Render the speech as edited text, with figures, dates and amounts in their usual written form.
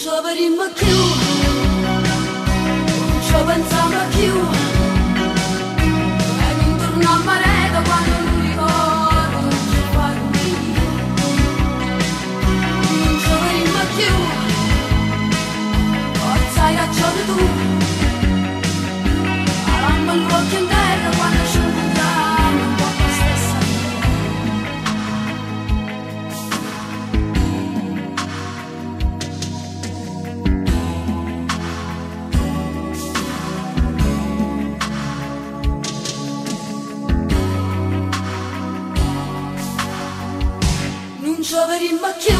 ci vedremo più, non ci pensiamo più, e non torniamo a rete quando non ricordo non ci fa dormire. Non ci vedremo più, forza hai ragione tu, alamma il rocchio in terra quando ci incontriamo un po' la stessa via. Non ci vedremo più.